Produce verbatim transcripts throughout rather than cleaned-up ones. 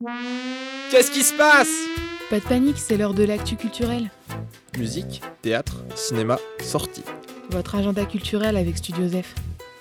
Qu'est-ce qui se passe? Pas de panique, c'est l'heure de l'actu culturelle. Musique, théâtre, cinéma, sortie. Votre agenda culturel avec Studio Zef.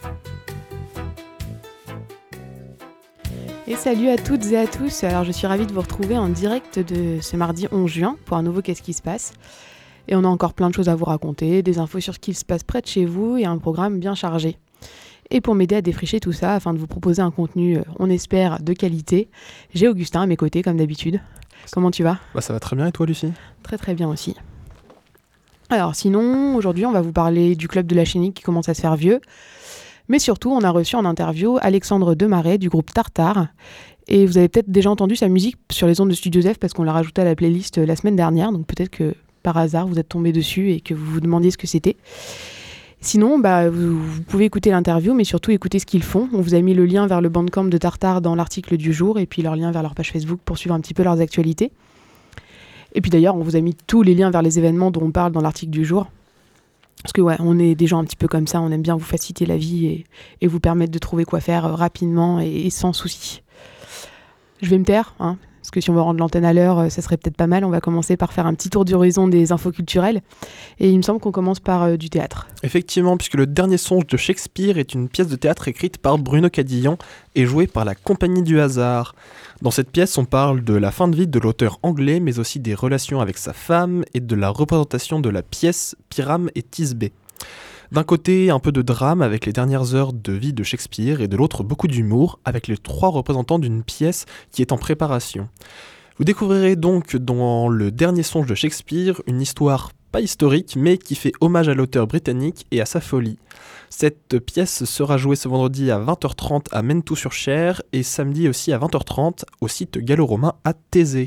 Et salut à toutes et à tous. Alors je suis ravie de vous retrouver en direct de ce mardi onze juin pour un nouveau Qu'est-ce qui se passe. Et on a encore plein de choses à vous raconter, des infos sur ce qui se passe près de chez vous et un programme bien chargé. Et pour m'aider à défricher tout ça, afin de vous proposer un contenu, on espère, de qualité, j'ai Augustin à mes côtés comme d'habitude. Comment tu vas ? Bah ça va très bien, et toi Lucie ? Très très bien aussi. Alors sinon, aujourd'hui on va vous parler du club de la Chénique qui commence à se faire vieux. Mais surtout, on a reçu en interview Alexandre Demaret du groupe Tartare. Et vous avez peut-être déjà entendu sa musique sur les ondes de Studio Zef parce qu'on l'a rajouté à la playlist la semaine dernière. Donc peut-être que par hasard, vous êtes tombé dessus et que vous vous demandiez ce que c'était. Sinon, bah, vous, vous pouvez écouter l'interview, mais surtout écouter ce qu'ils font. On vous a mis le lien vers le Bandcamp de Tartare dans l'article du jour et puis leur lien vers leur page Facebook pour suivre un petit peu leurs actualités. Et puis d'ailleurs, on vous a mis tous les liens vers les événements dont on parle dans l'article du jour. Parce que ouais, on est des gens un petit peu comme ça, on aime bien vous faciliter la vie et, et vous permettre de trouver quoi faire rapidement et, et sans souci. Je vais me taire, hein, parce que si on veut rendre l'antenne à l'heure, ça serait peut-être pas mal. On va commencer par faire un petit tour d'horizon des infos culturelles. Et il me semble qu'on commence par euh, du théâtre. Effectivement, puisque Le Dernier Songe de Shakespeare est une pièce de théâtre écrite par Bruno Cadillon et jouée par la Compagnie du Hasard. Dans cette pièce, on parle de la fin de vie de l'auteur anglais, mais aussi des relations avec sa femme et de la représentation de la pièce Pyrame et Thisbé. D'un côté, un peu de drame avec les dernières heures de vie de Shakespeare, et de l'autre, beaucoup d'humour avec les trois représentants d'une pièce qui est en préparation. Vous découvrirez donc dans Le Dernier Songe de Shakespeare une histoire pas historique, mais qui fait hommage à l'auteur britannique et à sa folie. Cette pièce sera jouée ce vendredi à vingt heures trente à Menthou-sur-Cher et samedi aussi à vingt heures trente au site gallo-romain à Thésée.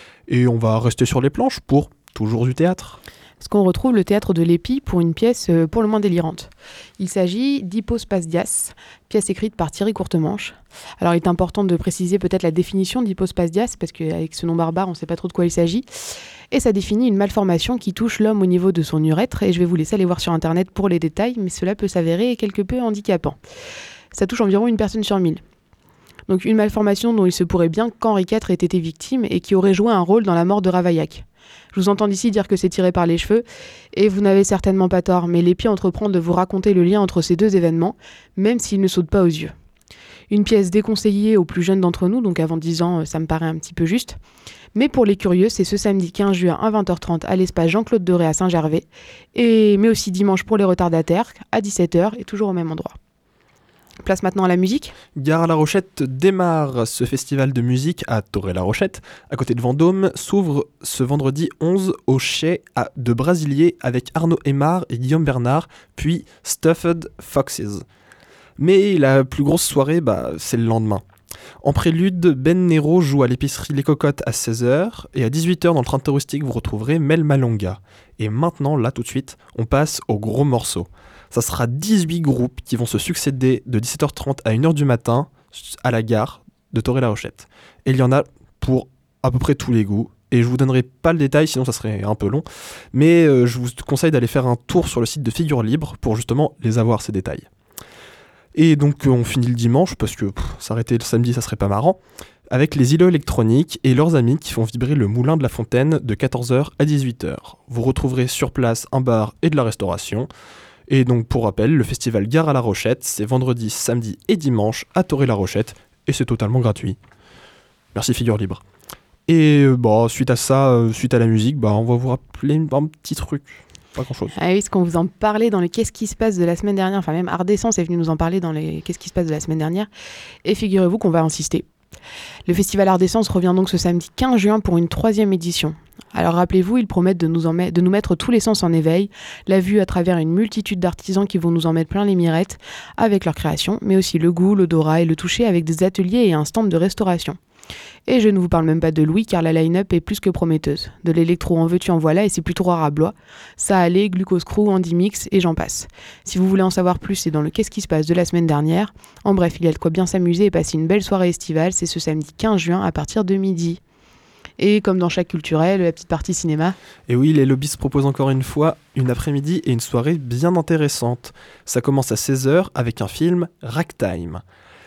Et on va rester sur les planches pour toujours du théâtre. Parce qu'on retrouve le théâtre de l'Épi pour une pièce pour le moins délirante. Il s'agit d'Hippospasias, pièce écrite par Thierry Courtemanche. Alors il est important de préciser peut-être la définition d'Hippospasias, parce qu'avec ce nom barbare, on ne sait pas trop de quoi il s'agit. Et ça définit une malformation qui touche l'homme au niveau de son urètre, et je vais vous laisser aller voir sur internet pour les détails, mais cela peut s'avérer quelque peu handicapant. Ça touche environ une personne sur mille. Donc une malformation dont il se pourrait bien qu'Henri quatre ait été victime et qui aurait joué un rôle dans la mort de Ravaillac. Je vous entends d'ici dire que c'est tiré par les cheveux, et vous n'avez certainement pas tort, mais l'Épi entreprend de vous raconter le lien entre ces deux événements, même s'il ne saute pas aux yeux. Une pièce déconseillée aux plus jeunes d'entre nous, donc avant dix ans, ça me paraît un petit peu juste. Mais pour les curieux, c'est ce samedi quinze juin à vingt heures trente à l'espace Jean-Claude Deray à Saint-Gervais, et, mais aussi dimanche pour les retardataires à dix-sept heures et toujours au même endroit. Place maintenant à la musique. Gare à la Rochette démarre. Ce festival de musique à Torrey-la-Rochette, à côté de Vendôme, s'ouvre ce vendredi onze au Chai de Brasilier avec Arnaud Aymar et Guillaume Bernard, puis Stuffed Foxes. Mais la plus grosse soirée, bah, c'est le lendemain. En prélude, Ben Nero joue à l'épicerie Les Cocottes à seize heures, et à dix-huit heures dans le train touristique, vous retrouverez Mel Malonga. Et maintenant, là tout de suite, on passe au gros morceau. Ça sera dix-huit groupes qui vont se succéder de dix-sept heures trente à une heure du matin à la gare de Torrey-la-Rochette. Et il y en a pour à peu près tous les goûts. Et je vous donnerai pas le détail, sinon ça serait un peu long. Mais euh, je vous conseille d'aller faire un tour sur le site de Figure Libre pour justement les avoir, ces détails. Et donc on finit le dimanche, parce que pff, s'arrêter le samedi, ça serait pas marrant, avec les îlots électroniques et leurs amis qui font vibrer le moulin de la fontaine de quatorze heures à dix-huit heures. Vous retrouverez sur place un bar et de la restauration. Et donc pour rappel, le festival Gare à la Rochette, c'est vendredi, samedi et dimanche à Torrey-la-Rochette, et c'est totalement gratuit. Merci Figure Libre. Et euh, bah, suite à ça, euh, suite à la musique, bah, on va vous rappeler un petit truc. Pas grand-chose. Ah oui, parce qu'on vous en parlait dans les Qu'est-ce qui se passe de la semaine dernière, enfin même Ardessence est venu nous en parler dans les Qu'est-ce qui se passe de la semaine dernière, et figurez-vous qu'on va insister. Le festival Ardessence revient donc ce samedi quinze juin pour une troisième édition. Alors rappelez-vous, ils promettent de nous, en met- de nous mettre tous les sens en éveil, la vue à travers une multitude d'artisans qui vont nous en mettre plein les mirettes avec leur création, mais aussi le goût, l'odorat et le toucher avec des ateliers et un stand de restauration. Et je ne vous parle même pas de Louis car la line-up est plus que prometteuse. De l'électro en veux-tu en voilà et c'est plutôt rare à Blois. Ça allait, Glucose Crew, Andy Mix et j'en passe. Si vous voulez en savoir plus, c'est dans le Qu'est-ce qui se passe de la semaine dernière. En bref, il y a de quoi bien s'amuser et passer une belle soirée estivale, c'est ce samedi quinze juin à partir de midi. Et comme dans chaque culturel, la petite partie cinéma. Et oui, les lobbies proposent encore une fois une après-midi et une soirée bien intéressante. Ça commence à seize heures avec un film Ragtime.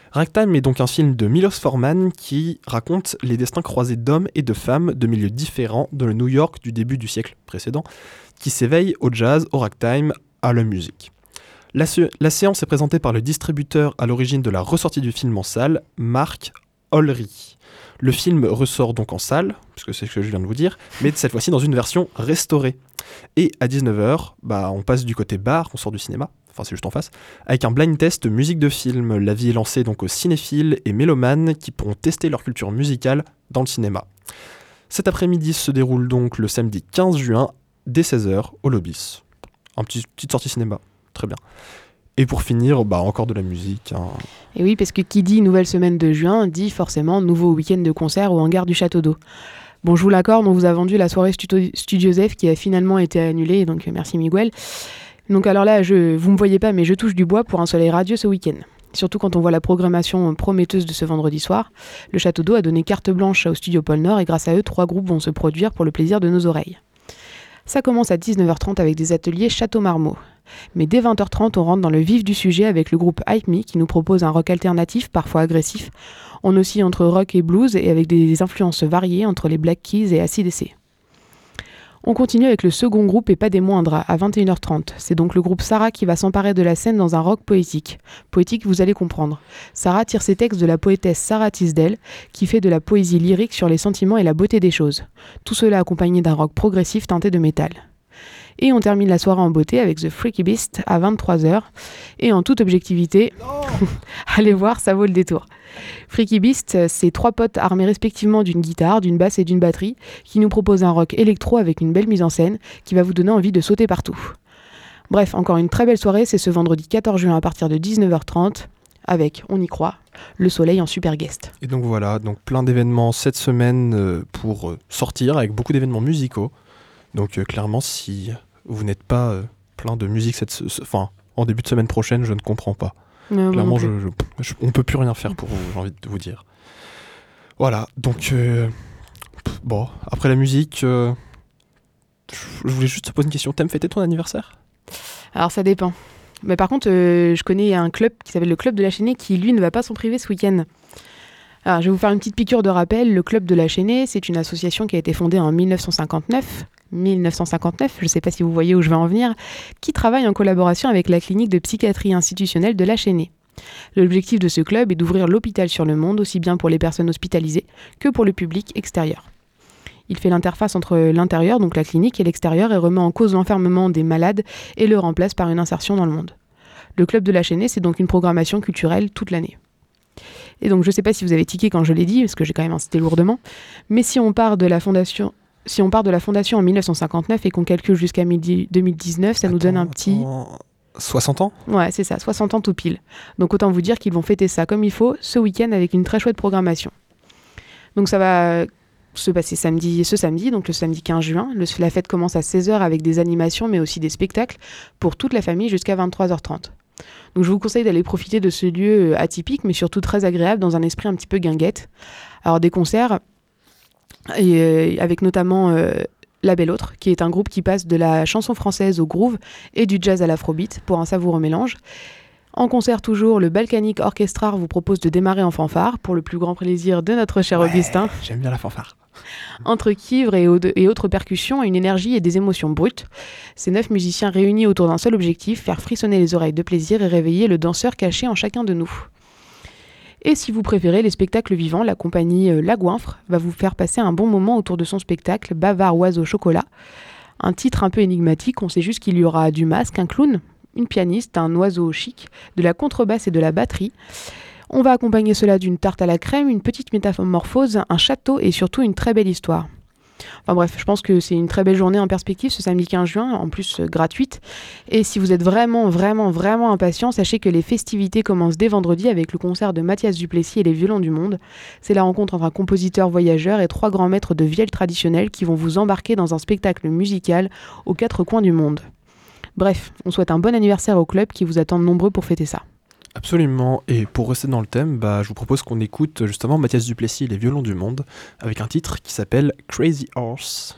Ragtime est donc un film de Milos Forman qui raconte les destins croisés d'hommes et de femmes de milieux différents de le New York du début du siècle précédent, qui s'éveillent au jazz, au ragtime, à la musique. La, sé- la séance est présentée par le distributeur à l'origine de la ressortie du film en salle, Mark Olry. Le film ressort donc en salle, puisque c'est ce que je viens de vous dire, mais cette fois-ci dans une version restaurée. Et à dix-neuf heures, bah, on passe du côté bar, on sort du cinéma, enfin c'est juste en face, avec un blind test musique de film. L'avis est lancé donc aux cinéphiles et mélomanes qui pourront tester leur culture musicale dans le cinéma. Cet après-midi se déroule donc le samedi quinze juin, dès seize heures, au Lobis. Un petit, petite sortie cinéma, très bien. Et pour finir, bah, encore de la musique. Hein. Et oui, parce que qui dit nouvelle semaine de juin, dit forcément nouveau week-end de concert au hangar du Château d'Eau. Bon, je vous l'accorde, on vous a vendu la soirée Studio, Studio F qui a finalement été annulée, donc merci Miguel. Donc alors là, je, vous me voyez pas, mais je touche du bois pour un soleil radieux ce week-end. Surtout quand on voit la programmation prometteuse de ce vendredi soir. Le Château d'Eau a donné carte blanche au Studio Pôle Nord et grâce à eux, trois groupes vont se produire pour le plaisir de nos oreilles. Ça commence à dix-neuf heures trente avec des ateliers Château Marmot. Mais dès vingt heures trente, on rentre dans le vif du sujet avec le groupe Hype Me qui nous propose un rock alternatif, parfois agressif. On oscille entre rock et blues et avec des influences variées entre les Black Keys et A C D C. On continue avec le second groupe et pas des moindres, à vingt et une heures trente. C'est donc le groupe Sarah qui va s'emparer de la scène dans un rock poétique. Poétique, vous allez comprendre. Sarah tire ses textes de la poétesse Sarah Tisdale, qui fait de la poésie lyrique sur les sentiments et la beauté des choses. Tout cela accompagné d'un rock progressif teinté de métal. Et on termine la soirée en beauté avec The Freaky Beast à vingt-trois heures. Et en toute objectivité, allez voir, ça vaut le détour. Freaky Beast, c'est trois potes armés respectivement d'une guitare, d'une basse et d'une batterie qui nous proposent un rock électro avec une belle mise en scène qui va vous donner envie de sauter partout. Bref, encore une très belle soirée, c'est ce vendredi quatorze juin à partir de dix-neuf heures trente avec, on y croit, le soleil en super guest. Et donc voilà, donc plein d'événements cette semaine euh, pour euh, sortir avec beaucoup d'événements musicaux. Donc euh, clairement, si vous n'êtes pas euh, plein de musique cette, ce, ce, enfin, en début de semaine prochaine, je ne comprends pas. Euh, clairement, je, je, je, on ne peut plus rien faire pour vous, j'ai envie de vous dire. Voilà, donc euh, bon, après la musique, euh, je voulais juste te poser une question. T'aimes fêter ton anniversaire ? Alors ça dépend. Mais par contre, euh, je connais un club qui s'appelle le Club de la Chênaie qui, lui, ne va pas s'en priver ce week-end. Alors, je vais vous faire une petite piqûre de rappel. Le Club de la Chênaie, c'est une association qui a été fondée en dix-neuf cent cinquante-neuf. dix-neuf cent cinquante-neuf, je ne sais pas si vous voyez où je vais en venir, qui travaille en collaboration avec la clinique de psychiatrie institutionnelle de la Chênaie. L'objectif de ce club est d'ouvrir l'hôpital sur le monde, aussi bien pour les personnes hospitalisées que pour le public extérieur. Il fait l'interface entre l'intérieur, donc la clinique, et l'extérieur et remet en cause l'enfermement des malades et le remplace par une insertion dans le monde. Le Club de la Chênaie, c'est donc une programmation culturelle toute l'année. Et donc je ne sais pas si vous avez tiqué quand je l'ai dit, parce que j'ai quand même incité lourdement, mais si on part de la fondation, si on part de la fondation en dix-neuf cent cinquante-neuf et qu'on calcule jusqu'à deux mille dix-neuf, ça attends, nous donne un petit... Attends. soixante ans ? Ouais, c'est ça, soixante ans tout pile. Donc autant vous dire qu'ils vont fêter ça comme il faut ce week-end avec une très chouette programmation. Donc ça va se passer samedi, ce samedi, donc le samedi quinze juin. Le, la fête commence à seize heures avec des animations mais aussi des spectacles pour toute la famille jusqu'à vingt-trois heures trente. Donc je vous conseille d'aller profiter de ce lieu atypique mais surtout très agréable dans un esprit un petit peu guinguette. Alors des concerts, et, euh, avec notamment... Euh, La Belle Autre, qui est un groupe qui passe de la chanson française au groove et du jazz à l'afrobeat pour un savoureux mélange. En concert toujours, le Balkanic Orchestra vous propose de démarrer en fanfare pour le plus grand plaisir de notre cher ouais, Augustin. J'aime bien la fanfare. Entre cuivre et, et autres percussions, une énergie et des émotions brutes. Ces neuf musiciens réunis autour d'un seul objectif, faire frissonner les oreilles de plaisir et réveiller le danseur caché en chacun de nous. Et si vous préférez les spectacles vivants, la compagnie euh, La Goinfre va vous faire passer un bon moment autour de son spectacle Bavard Oiseau Chocolat. Un titre un peu énigmatique, on sait juste qu'il y aura du masque, un clown, une pianiste, un oiseau chic, de la contrebasse et de la batterie. On va accompagner cela d'une tarte à la crème, une petite métamorphose, un château et surtout une très belle histoire. Enfin bref, je pense que c'est une très belle journée en perspective ce samedi quinze juin, en plus euh, gratuite. Et si vous êtes vraiment, vraiment, vraiment impatient, sachez que les festivités commencent dès vendredi avec le concert de Mathias Duplessis et les Violons du Monde. C'est la rencontre entre un compositeur voyageur et trois grands maîtres de vielle traditionnelle qui vont vous embarquer dans un spectacle musical aux quatre coins du monde. Bref, on souhaite un bon anniversaire au club qui vous attend nombreux pour fêter ça. Absolument, et pour rester dans le thème, bah, je vous propose qu'on écoute justement Mathias Duplessis et les Violons du Monde avec un titre qui s'appelle Crazy Horse.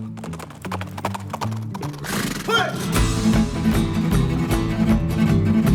Hey!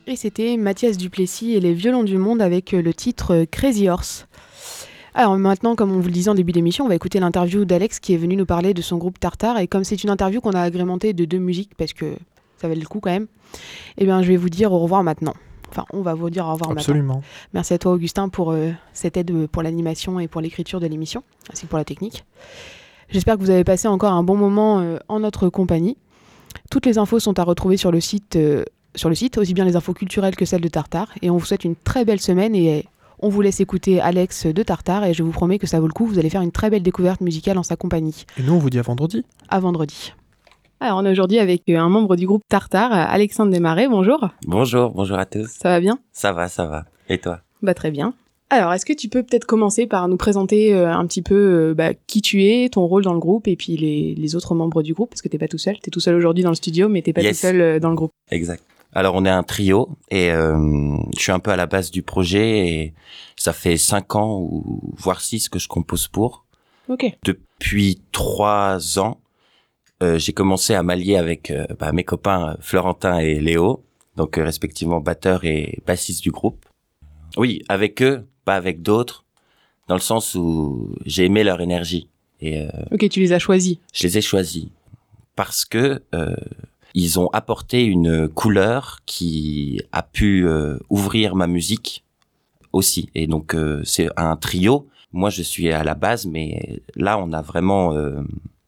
Et c'était Mathias Duplessis et les Violons du Monde avec le titre Crazy Horse. Alors maintenant, comme on vous le disait en début d'émission, on va écouter l'interview d'Alex qui est venu nous parler de son groupe Tartare. Et comme c'est une interview qu'on a agrémentée de deux musiques, parce que ça valait le coup quand même, eh bien je vais vous dire au revoir maintenant. Enfin, on va vous dire au revoir Absolument. maintenant. Merci à toi Augustin pour euh, cette aide pour l'animation et pour l'écriture de l'émission, ainsi que pour la technique. J'espère que vous avez passé encore un bon moment euh, en notre compagnie. Toutes les infos sont à retrouver sur le site... Euh, sur le site, aussi bien les infos culturelles que celles de Tartare. Et on vous souhaite une très belle semaine et on vous laisse écouter Alex de Tartare et je vous promets que ça vaut le coup, vous allez faire une très belle découverte musicale en sa compagnie. Et nous, on vous dit à vendredi. À vendredi. Alors, on est aujourd'hui avec un membre du groupe Tartare, Alexandre Desmarais, bonjour. Bonjour, bonjour à tous. Ça va bien ? Ça va, ça va. Et toi ? Bah très bien. Alors, est-ce que tu peux peut-être commencer par nous présenter euh, un petit peu euh, bah, qui tu es, ton rôle dans le groupe et puis les, les autres membres du groupe, parce que t'es pas tout seul, t'es tout seul aujourd'hui dans le studio, mais t'es pas Yes. tout seul euh, dans le groupe. Exact. Alors, on est un trio et euh, je suis un peu à la base du projet et ça fait cinq ans ou voire six que je compose pour. Ok. Depuis trois ans, euh, j'ai commencé à m'allier avec euh, bah, mes copains Florentin et Léo, donc euh, respectivement batteur et bassiste du groupe. Oui, avec eux, pas avec d'autres, dans le sens où j'ai aimé leur énergie et euh, Ok, tu les as choisis. je les ai choisis parce que euh, ils ont apporté une couleur qui a pu euh, ouvrir ma musique aussi. Et donc euh, c'est un trio. Moi je suis à la base, mais là on a vraiment, euh,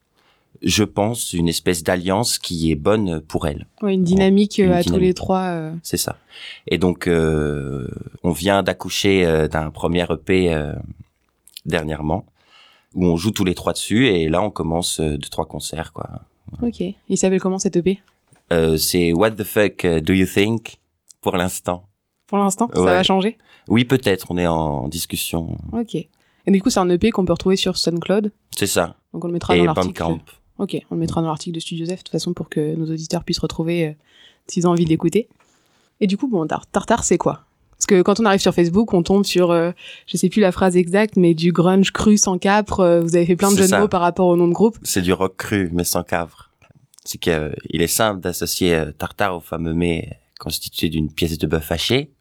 je pense, une espèce d'alliance qui est bonne pour elle. Ouais, une dynamique Une euh, à tous dynamique. les trois. euh. C'est ça. Et donc euh, on vient d'accoucher euh, d'un premier E P euh, dernièrement où on joue tous les trois dessus et là on commence euh, deux trois concerts quoi. Ok. Il s'appelle comment cette E P ? Euh, c'est What the fuck do you think pour l'instant. Pour l'instant, ça Ouais. va changer ? Oui, peut-être, on est en discussion. Ok. Et du coup, c'est un E P qu'on peut retrouver sur SoundCloud. C'est ça. Donc on le mettra Et dans l'article. Bandcamp. Ok, on le mettra dans l'article de Studio Z de toute façon pour que nos auditeurs puissent retrouver euh, s'ils ont envie d'écouter. Et du coup, bon, tar- Tartare, c'est quoi ? Parce que quand on arrive sur Facebook, on tombe sur, euh, je sais plus la phrase exacte, mais du grunge cru sans capre. euh, vous avez fait plein de C'est jeux de ça. mots par rapport au nom de groupe. C'est du rock cru, mais sans cavre. C'est qu'il euh, est simple d'associer euh, tartare au fameux mets constitué d'une pièce de bœuf haché,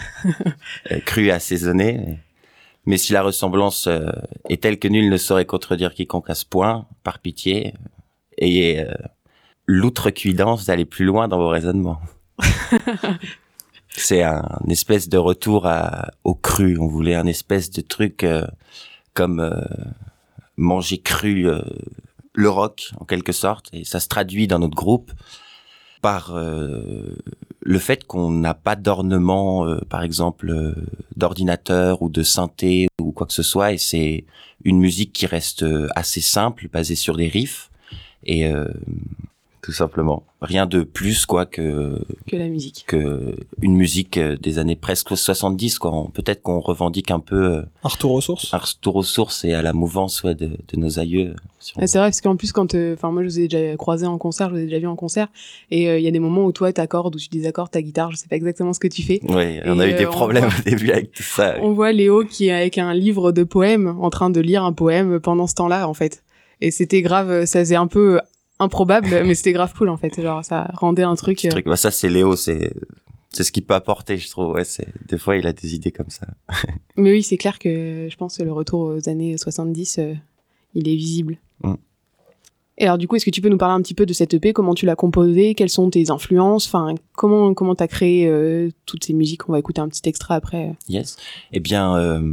euh, cru et assaisonné. Mais, mais si la ressemblance euh, est telle que nul ne saurait contredire quiconque à ce point, par pitié, euh, ayez euh, l'outrecuidance d'aller plus loin dans vos raisonnements. C'est un une espèce de retour à, au cru. On voulait un espèce de truc euh, comme euh, manger cru, euh, le rock en quelque sorte. Et ça se traduit dans notre groupe par euh, le fait qu'on n'a pas d'ornement, euh, par exemple, euh, d'ordinateur ou de synthé ou quoi que ce soit. Et c'est une musique qui reste euh, assez simple, basée sur des riffs. Et euh, tout simplement, rien de plus quoi que Que la musique. que une musique euh, des années presque soixante-dix quoi. On- Peut-être qu'on revendique un peu euh, Un retour aux sources. un retour aux sources et à la mouvance ouais, de, de nos aïeux. Si on- Ah, c'est vrai, parce qu'en plus, quand, enfin, moi, je vous ai déjà croisé en concert, je vous ai déjà vu en concert, et il euh, y a des moments où toi, t'accordes, ou tu désaccordes ta guitare, je sais pas exactement ce que tu fais. Oui, on Et, a eu des euh, on problèmes voit- au début avec tout ça. On voit Léo qui est avec un livre de poèmes, en train de lire un poème pendant ce temps-là, en fait. Et c'était grave, ça faisait un peu improbable, mais c'était grave cool, en fait. Genre, ça rendait un truc. Ce euh, truc, bah ça c'est Léo, c'est c'est ce qu'il peut apporter, je trouve. Ouais, c'est des fois il a des idées comme ça. Mais oui, c'est clair que je pense que le retour aux années soixante-dix, euh, il est visible. Mm. Et alors, du coup, est-ce que tu peux nous parler un petit peu de cette E P, comment tu l'as composée, quelles sont tes influences, enfin, comment comment t'as créé euh, toutes ces musiques? On va écouter un petit extrait après. Yes. Eh bien, euh,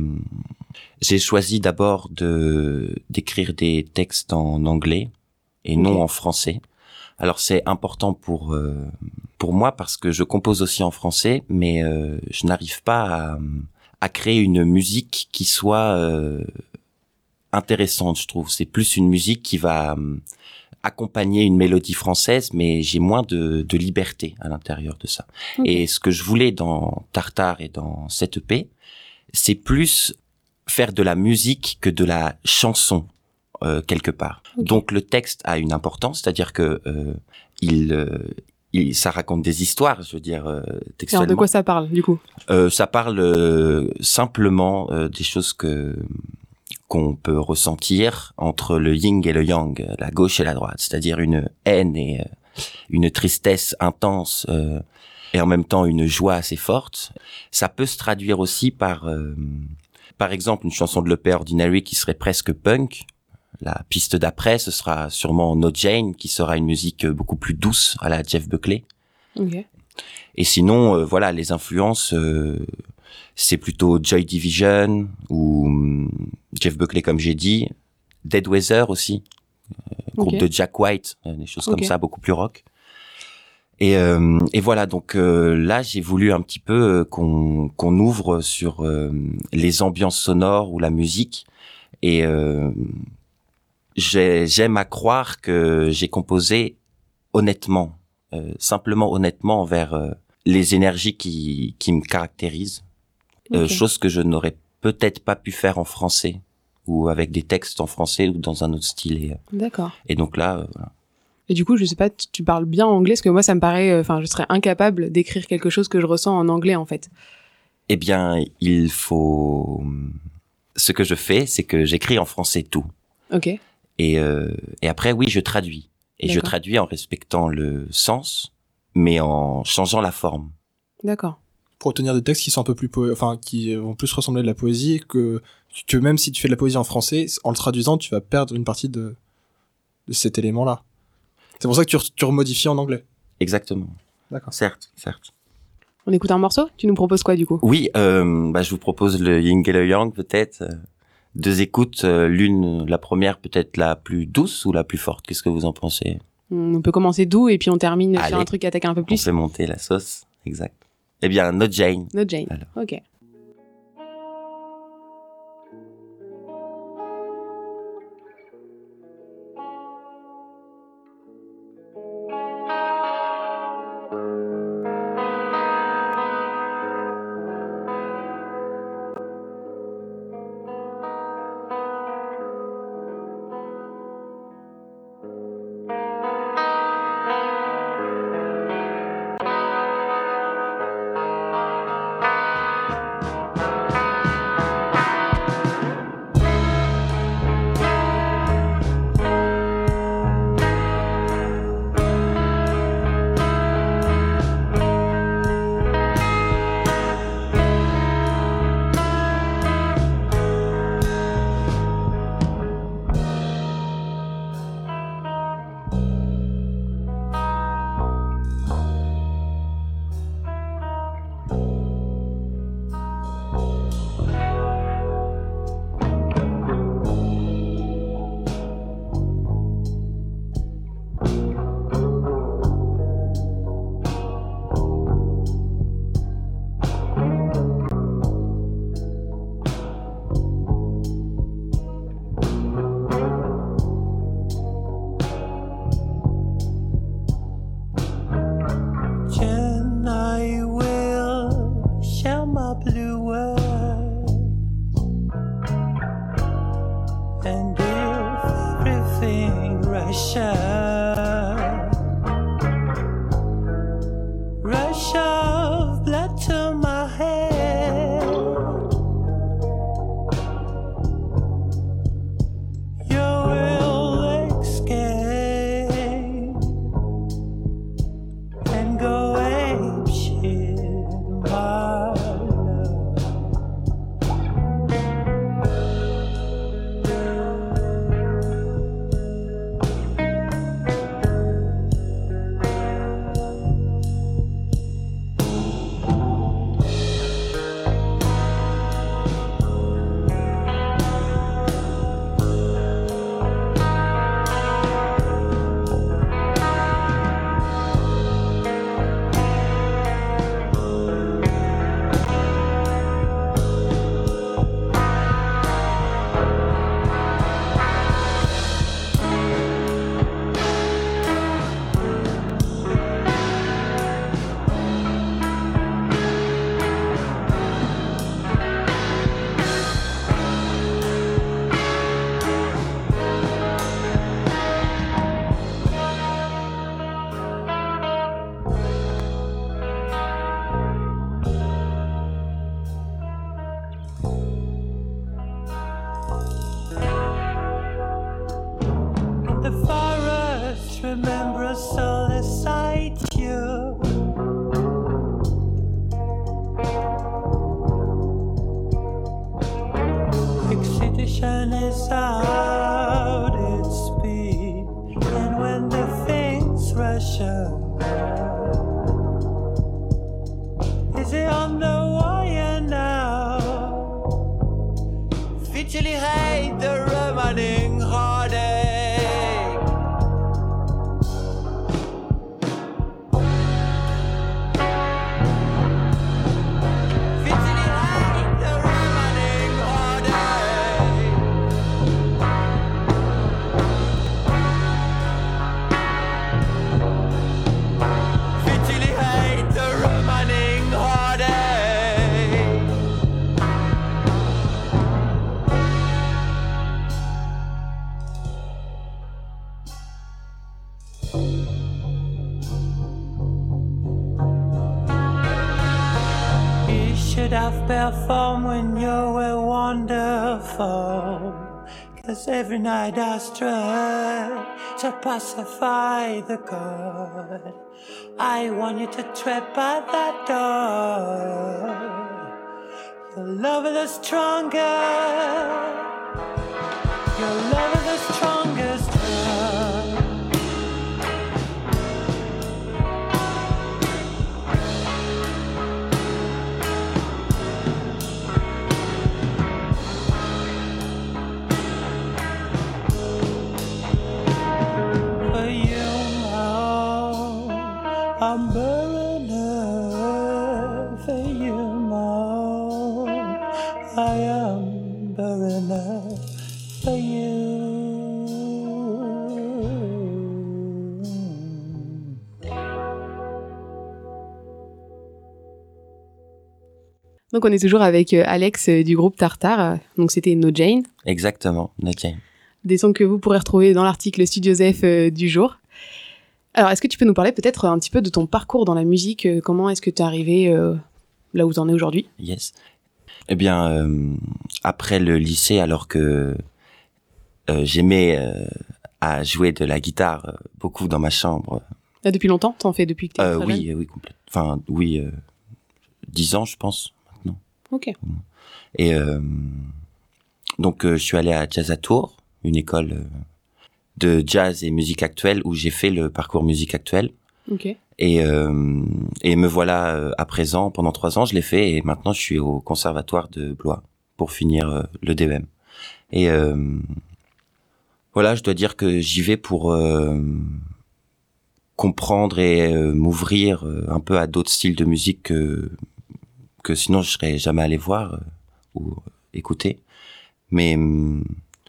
j'ai choisi d'abord de d'écrire des textes en anglais et non Ok. en français. Alors c'est important pour euh, pour moi parce que je compose aussi en français, mais euh, je n'arrive pas à, à créer une musique qui soit euh, intéressante. Je trouve c'est plus une musique qui va euh, accompagner une mélodie française, mais j'ai moins de, de liberté à l'intérieur de ça. Ok. Et ce que je voulais dans Tartare et dans cette E P, c'est plus faire de la musique que de la chanson euh, quelque part. Ok. Donc le texte a une importance, c'est-à-dire que euh, il, euh, il, ça raconte des histoires, je veux dire euh, Alors, textuellement. de quoi ça parle, du coup? Euh, ça parle euh, simplement euh, des choses que qu'on peut ressentir entre le yin et le yang, la gauche et la droite, c'est-à-dire une haine et euh, une tristesse intense euh, et en même temps une joie assez forte. Ça peut se traduire aussi par, euh, par exemple, une chanson de l'E P Ordinary qui serait presque punk. La piste d'après, ce sera sûrement No Jane, qui sera une musique beaucoup plus douce à la Jeff Buckley. Ok. Et sinon, euh, voilà, les influences, euh, c'est plutôt Joy Division ou hum, Jeff Buckley, comme j'ai dit, Dead Weather aussi, euh, groupe Ok. de Jack White, euh, des choses Ok. comme ça, beaucoup plus rock. Et, euh, et voilà, donc euh, là, j'ai voulu un petit peu euh, qu'on qu'on ouvre sur euh, les ambiances sonores ou la musique. Et euh, j'ai- j'aime à croire que j'ai composé honnêtement, euh, simplement honnêtement envers euh, les énergies qui, qui me caractérisent. Euh, Ok. chose que je n'aurais peut-être pas pu faire en français ou avec des textes en français ou dans un autre style. Et, D'accord. et donc là, euh, voilà. Et du coup, je sais pas, tu tu parles bien anglais, parce que moi, ça me paraît, enfin, je serais incapable d'écrire quelque chose que je ressens en anglais, en fait. Eh bien, il faut... Ce que je fais, c'est que j'écris en français tout. Ok. Et, euh, et après, oui, je traduis. Et je D'accord. traduis en respectant le sens, mais en changeant la forme. D'accord. Pour obtenir des textes qui sont un peu plus po- enfin qui vont plus ressembler à de la poésie, que que même si tu fais de la poésie en français, en le traduisant, tu vas perdre une partie de de cet élément-là. C'est pour ça que tu, re- tu remodifies en anglais. Exactement. D'accord. Certes, certes. On écoute un morceau? Tu nous proposes quoi, du coup? Oui, euh, bah, je vous propose le Yin et le Yang, peut-être. euh, Deux écoutes, euh, l'une, la première peut-être la plus douce ou la plus forte. Qu'est-ce que vous en pensez? On peut commencer doux et puis on termine Allez. sur un truc qui attaque un peu On plus. fait monter la sauce. Exact. Eh bien, No Jane. No Jane. Alors. Ok. Thank pressure? Is it on the wire now? Literally hate the remaining heartache. I've performed when you were wonderful. Cause every night I strive to pacify the God. I want you to tread by that door. Your love is the stronger. Your love is the strongest drug. I'm burning up for you, Mom. I am burning up for you. Donc on est toujours avec euh, Alex euh, du groupe Tartare. Donc c'était No Jane. Exactement, No Jane. Des sons que vous pourrez retrouver dans l'article Studio Zef euh, du jour. Alors, est-ce que tu peux nous parler peut-être un petit peu de ton parcours dans la musique? Comment est-ce que tu es arrivé euh, là où tu en es aujourd'hui? Yes. Eh bien, euh, après le lycée, alors que euh, j'aimais euh, à jouer de la guitare euh, beaucoup dans ma chambre. Ah, depuis longtemps? T'en fais depuis que t'es euh, très Oui, jeune? oui, complètement. Enfin, oui, euh, dix ans, je pense, maintenant. Ok. Et euh, donc, euh, je suis allé à Jazz à Tours, une école... Euh, de jazz et musique actuelle où j'ai fait le parcours musique actuelle. Okay. Et, euh, et me voilà euh, à présent, pendant trois ans, je l'ai fait et maintenant je suis au conservatoire de Blois pour finir euh, le D E M. Et euh, voilà, je dois dire que j'y vais pour euh, comprendre et euh, m'ouvrir euh, un peu à d'autres styles de musique que, que sinon je serais jamais allé voir euh, ou écouter. Mais... Euh,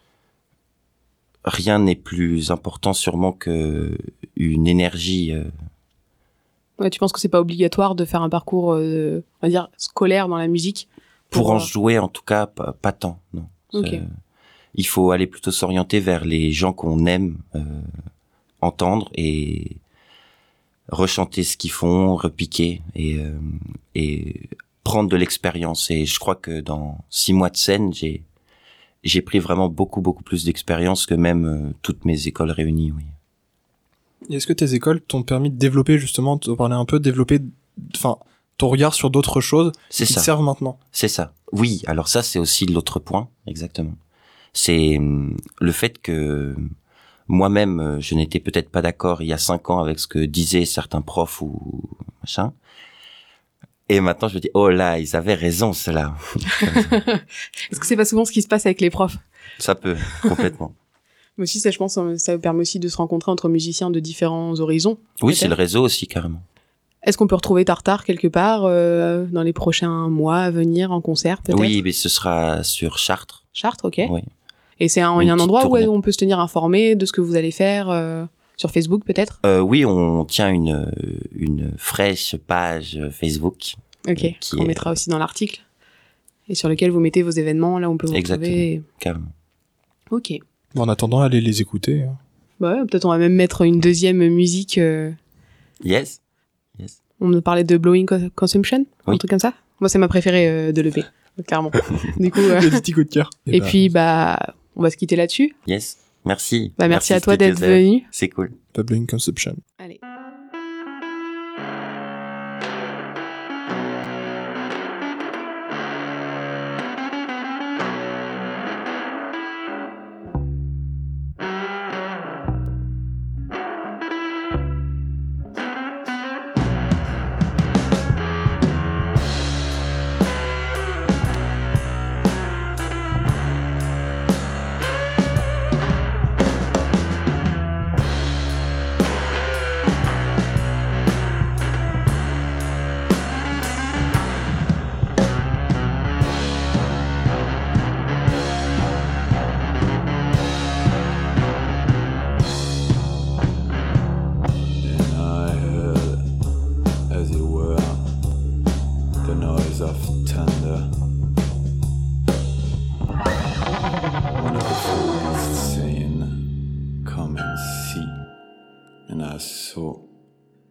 rien n'est plus important sûrement que une énergie. Euh... Ouais, tu penses que c'est pas obligatoire de faire un parcours, euh, on va dire, scolaire dans la musique? Pour, pour en euh... jouer, en tout cas, pas, pas tant, non. Okay. Il faut aller plutôt s'orienter vers les gens qu'on aime euh, entendre et rechanter ce qu'ils font, repiquer et, euh, et prendre de l'expérience. Et je crois que dans six mois de scène, j'ai j'ai pris vraiment beaucoup, beaucoup plus d'expérience que même euh, toutes mes écoles réunies, oui. Et est-ce que tes écoles t'ont permis de développer, justement, de parler un peu, de développer, enfin, ton regard sur d'autres choses c'est qui ça. te servent maintenant? C'est ça. Oui, alors ça, c'est aussi l'autre point, exactement. C'est hum, le fait que moi-même, je n'étais peut-être pas d'accord il y a cinq ans avec ce que disaient certains profs ou machin. Et maintenant, je me dis, oh là, ils avaient raison, ceux-là. Est-ce que c'est pas souvent ce qui se passe avec les profs? Ça peut, complètement. Mais aussi, ça, je pense, ça permet aussi de se rencontrer entre musiciens de différents horizons. Oui, c'est le réseau aussi, carrément. Est-ce qu'on peut retrouver Tartare quelque part euh, dans les prochains mois à venir en concert, peut-être? Oui, mais ce sera sur Chartres. Chartres, ok. Oui. Et c'est un, il y a un endroit tournée. Où on peut se tenir informé de ce que vous allez faire euh, sur Facebook, peut-être? euh, Oui, on tient une, une fraîche page Facebook. Ok, qu'on est... mettra aussi dans l'article. Et sur lequel vous mettez vos événements, là on peut vous Exactement. retrouver. Carrément. Ok. Bon, en attendant, allez les écouter. Hein. Bah ouais, peut-être on va même mettre une deuxième musique. Euh... Yes. Yes. On me parlait de Blowing Consumption, oui. Un truc comme ça. Moi, c'est ma préférée euh, de l'E P, clairement. Du coup. Euh... Le petit coup de cœur. Et, Et bah... puis, bah, on va se quitter là-dessus. Yes. Merci. Bah, merci, merci à toi Studio d'être venu. C'est cool. Blowing Consumption. Allez.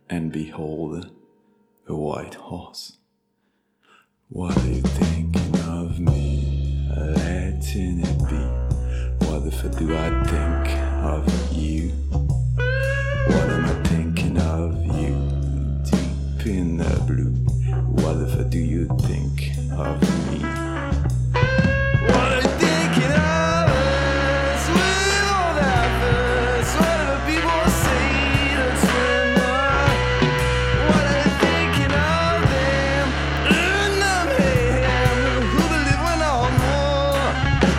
and behold a white horse. What are you thinking of me? Letting it be. What the fuck do I think of you? What am I thinking of you? Deep in the blue. What the fuck do you think of me? What are you thinking of us? With all that fuss, whatever people say, that's enough. What are you thinking of them? In the mayhem, who believe we're no more?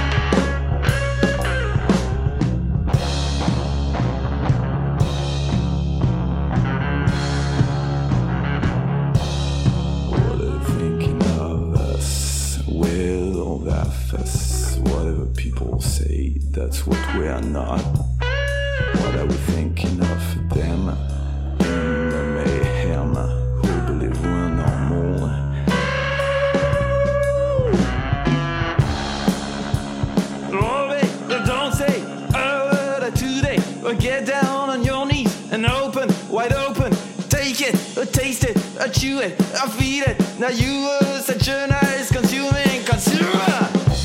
What are you thinking of us? With all that fuss, whatever people say, that's what we are not. What are we thinking of them? In the mayhem, who believe we're normal? Oh, babe, don't say a word today. Get down on your knees and open, wide open. Take it, taste it, chew it, feed it. Now you are such a nice consuming consumer.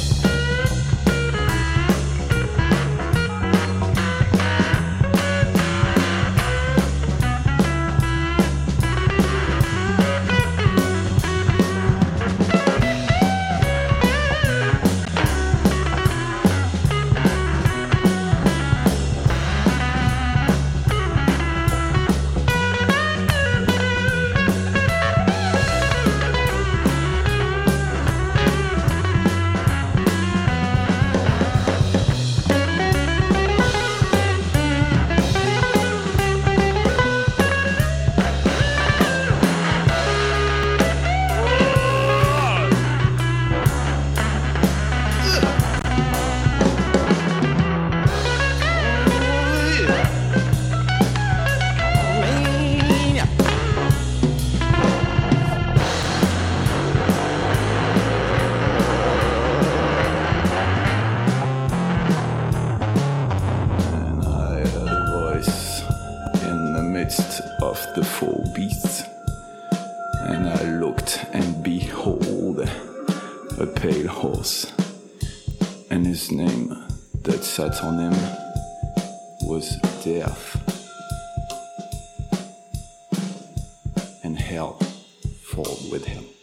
And I heard a voice in the midst of the four beasts. And I looked, and behold, a pale horse. And his name that sat on him was Death. And hell followed with him.